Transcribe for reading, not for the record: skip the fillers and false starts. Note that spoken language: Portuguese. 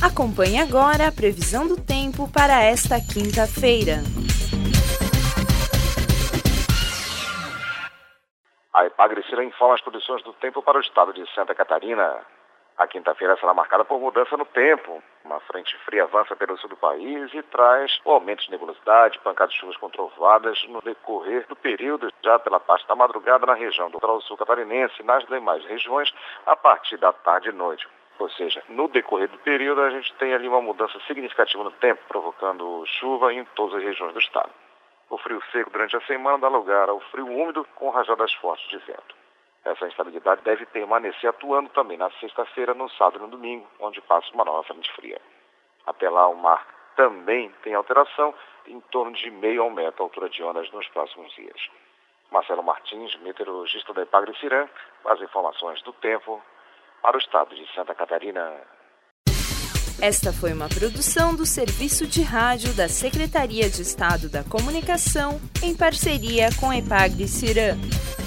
Acompanhe agora a previsão do tempo para esta quinta-feira. A Epagre-Cira informa as condições do tempo para o estado de Santa Catarina. A quinta-feira será marcada por mudança no tempo. Uma frente fria avança pelo sul do país e traz o aumento de nebulosidade, pancadas de chuvas com trovoadas no decorrer do período, já pela parte da madrugada na região do sul catarinense e nas demais regiões a partir da tarde e noite. Ou seja, no decorrer do período a gente tem ali uma mudança significativa no tempo, provocando chuva em todas as regiões do estado. O frio seco durante a semana dá lugar ao frio úmido com rajadas fortes de vento. Essa instabilidade deve permanecer atuando também na sexta-feira, no sábado e no domingo, onde passa uma nova frente fria. Até lá, o mar também tem alteração em torno de meio a 1 metro a altura de ondas nos próximos dias. Marcelo Martins, meteorologista da Epagre-Cira, com as informações do tempo para o estado de Santa Catarina. Esta foi uma produção do Serviço de Rádio da Secretaria de Estado da Comunicação, em parceria com a Epagre-Cira.